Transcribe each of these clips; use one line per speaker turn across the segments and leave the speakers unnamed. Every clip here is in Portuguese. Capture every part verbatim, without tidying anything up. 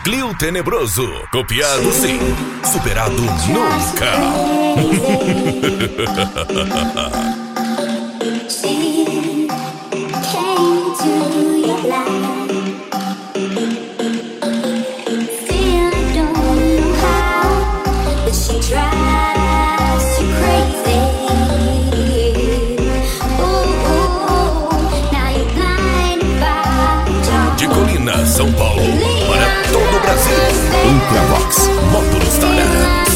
Núcleo Tenebroso. Copiado sim, superado nunca.
She came to your life. Still I don't know how, but she drives you crazy. Ooh, ooh, now you're blinded by
De Colina, São Paulo, para todo o Brasil. Ultravox, módulos Tarã.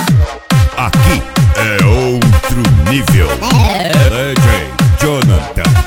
Aqui é outro nível. D J Jonathan.